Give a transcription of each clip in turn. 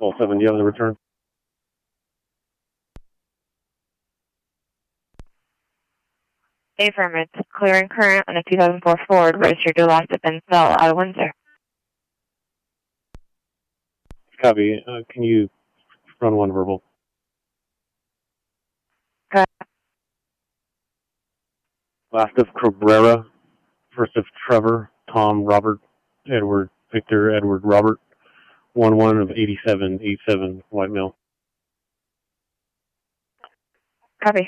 Call 7, do you have the return? Affirmative. Clearing current on a 2004 Ford registered to last have been Bell out of Windsor. Copy. Can you run one verbal? Okay. Last of Cabrera. First of Trevor, Tom, Robert, Edward, Victor, Edward, Robert. 1-1 of 8787, white male. Copy.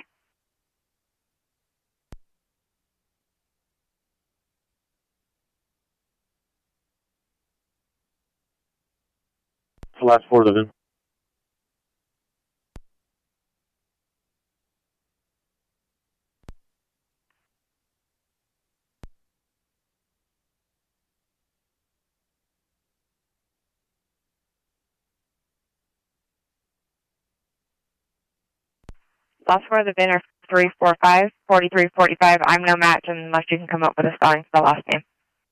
It's the last 4 live in. Last 4 of the bin are 345, 43, 45. I'm no match unless you can come up with a spelling for the last name.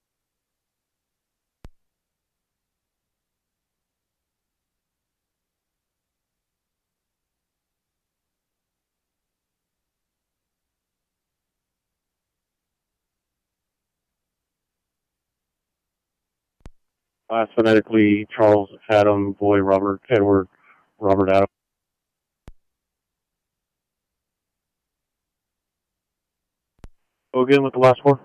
Last phonetically, Charles, Adam, Boy, Robert, Edward, Robert, Adam. Go again with the last 4.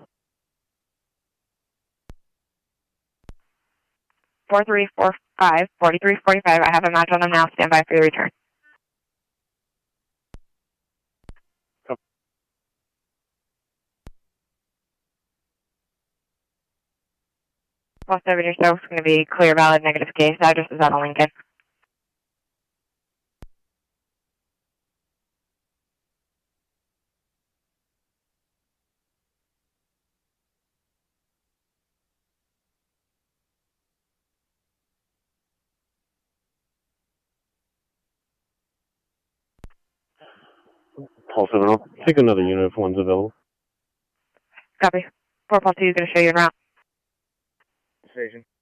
4345, 43, 45. I have a match on them now. Stand by for your return. Plus 7 yourself is going to be clear, valid, negative case. Address is out of Lincoln. Call 7, I'll take another unit if one's available. Copy. 4 plus 2 is going to show you en route. Station.